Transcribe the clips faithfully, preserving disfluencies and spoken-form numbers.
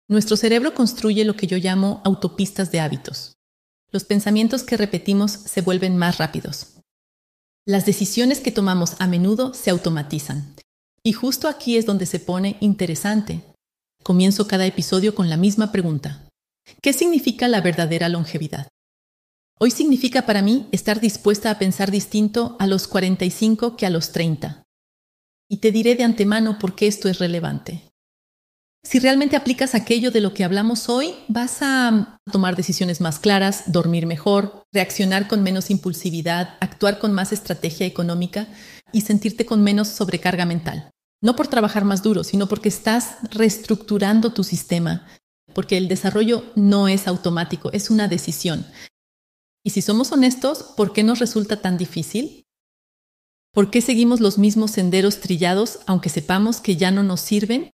Nuestro cerebro construye lo que yo llamo autopistas de hábitos. Los pensamientos que repetimos se vuelven más rápidos. Las decisiones que tomamos a menudo se automatizan. Y justo aquí es donde se pone interesante. Comienzo cada episodio con la misma pregunta. ¿Qué significa la verdadera longevidad? Hoy significa para mí estar dispuesta a pensar distinto a los cuarenta y cinco que a los treinta. Y te diré de antemano por qué esto es relevante. Si realmente aplicas aquello de lo que hablamos hoy, vas a tomar decisiones más claras, dormir mejor, reaccionar con menos impulsividad, actuar con más estrategia económica y sentirte con menos sobrecarga mental. No por trabajar más duro, sino porque estás reestructurando tu sistema, porque el desarrollo no es automático, es una decisión. Y si somos honestos, ¿por qué nos resulta tan difícil? ¿Por qué seguimos los mismos senderos trillados aunque sepamos que ya no nos sirven?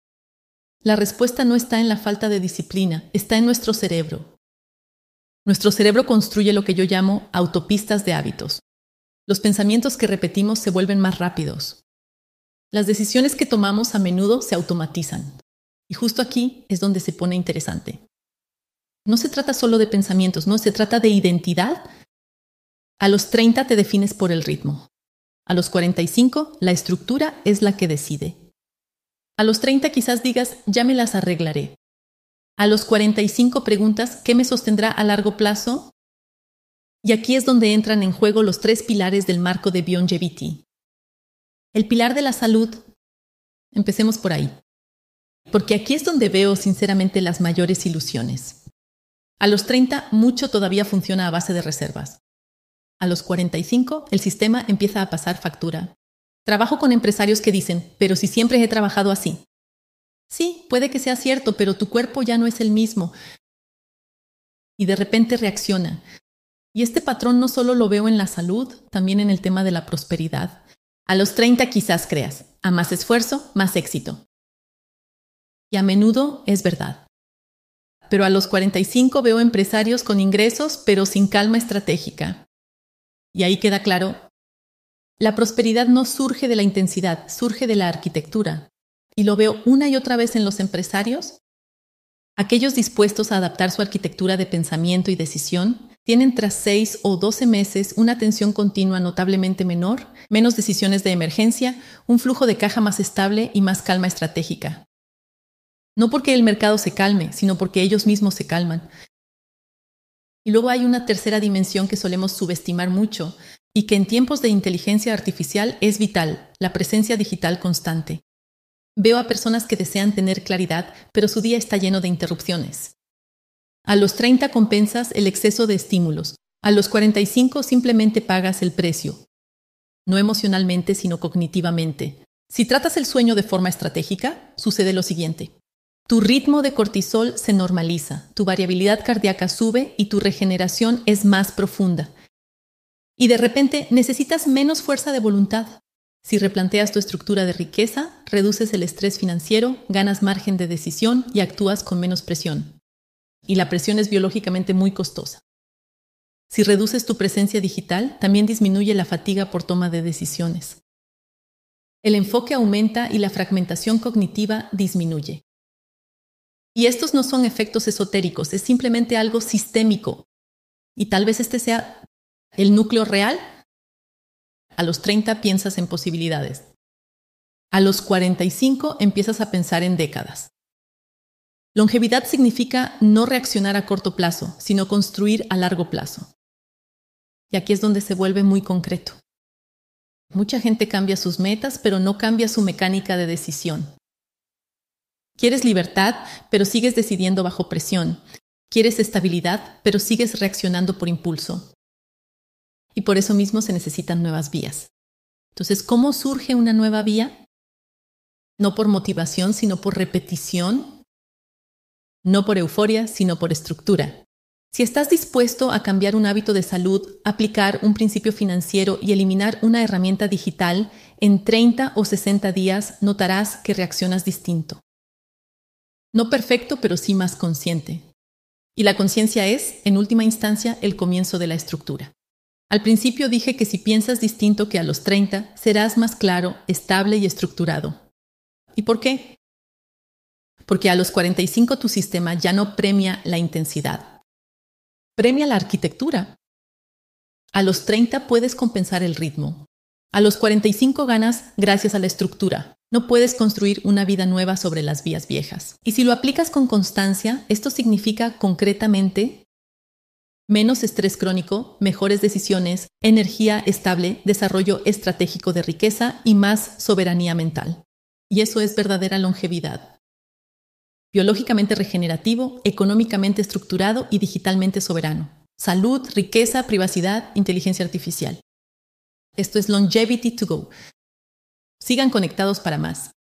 La respuesta no está en la falta de disciplina, está en nuestro cerebro. Nuestro cerebro construye lo que yo llamo autopistas de hábitos. Los pensamientos que repetimos se vuelven más rápidos. Las decisiones que tomamos a menudo se automatizan. Y justo aquí es donde se pone interesante. No se trata solo de pensamientos, no, se trata de identidad. A los treinta te defines por el ritmo. A los cuarenta y cinco, la estructura es la que decide. A los treinta quizás digas, ya me las arreglaré. A los cuarenta y cinco preguntas, ¿qué me sostendrá a largo plazo? Y aquí es donde entran en juego los tres pilares del marco de Beyondgevity. El pilar de la salud, empecemos por ahí. Porque aquí es donde veo sinceramente las mayores ilusiones. A los treinta, mucho todavía funciona a base de reservas. A los cuarenta y cinco, el sistema empieza a pasar factura. Trabajo con empresarios que dicen, pero si siempre he trabajado así. Sí, puede que sea cierto, pero tu cuerpo ya no es el mismo. Y de repente reacciona. Y este patrón no solo lo veo en la salud, también en el tema de la prosperidad. A los treinta quizás creas, a más esfuerzo, más éxito. Y a menudo es verdad. Pero a los cuarenta y cinco veo empresarios con ingresos, pero sin calma estratégica. Y ahí queda claro, la prosperidad no surge de la intensidad, surge de la arquitectura. Y lo veo una y otra vez en los empresarios. Aquellos dispuestos a adaptar su arquitectura de pensamiento y decisión tienen tras seis o doce meses una atención continua notablemente menor, menos decisiones de emergencia, un flujo de caja más estable y más calma estratégica. No porque el mercado se calme, sino porque ellos mismos se calman. Y luego hay una tercera dimensión que solemos subestimar mucho y que en tiempos de inteligencia artificial es vital, la presencia digital constante. Veo a personas que desean tener claridad, pero su día está lleno de interrupciones. A los treinta compensas el exceso de estímulos. A los cuarenta y cinco simplemente pagas el precio. No emocionalmente, sino cognitivamente. Si tratas el sueño de forma estratégica, sucede lo siguiente. Tu ritmo de cortisol se normaliza, tu variabilidad cardíaca sube y tu regeneración es más profunda. Y de repente necesitas menos fuerza de voluntad. Si replanteas tu estructura de riqueza, reduces el estrés financiero, ganas margen de decisión y actúas con menos presión. Y la presión es biológicamente muy costosa. Si reduces tu presencia digital, también disminuye la fatiga por toma de decisiones. El enfoque aumenta y la fragmentación cognitiva disminuye. Y estos no son efectos esotéricos, es simplemente algo sistémico. Y tal vez este sea el núcleo real. A los treinta piensas en posibilidades. A los cuarenta y cinco empiezas a pensar en décadas. Longevidad significa no reaccionar a corto plazo, sino construir a largo plazo. Y aquí es donde se vuelve muy concreto. Mucha gente cambia sus metas, pero no cambia su mecánica de decisión. Quieres libertad, pero sigues decidiendo bajo presión. Quieres estabilidad, pero sigues reaccionando por impulso. Y por eso mismo se necesitan nuevas vías. Entonces, ¿cómo surge una nueva vía? No por motivación, sino por repetición. No por euforia, sino por estructura. Si estás dispuesto a cambiar un hábito de salud, aplicar un principio financiero y eliminar una herramienta digital, en treinta o sesenta días notarás que reaccionas distinto. No perfecto, pero sí más consciente. Y la conciencia es, en última instancia, el comienzo de la estructura. Al principio dije que si piensas distinto que a los treinta, serás más claro, estable y estructurado. ¿Y por qué? porque a los cuarenta y cinco tu sistema ya no premia la intensidad, premia la arquitectura. A los treinta puedes compensar el ritmo. A los cuarenta y cinco ganas gracias a la estructura. No puedes construir una vida nueva sobre las vías viejas. Y si lo aplicas con constancia, esto significa concretamente menos estrés crónico, mejores decisiones, energía estable, desarrollo estratégico de riqueza y más soberanía mental. Y eso es verdadera longevidad. Biológicamente regenerativo, económicamente estructurado y digitalmente soberano. Salud, riqueza, privacidad, inteligencia artificial. Esto es Longevity to Go. Sigan conectados para más.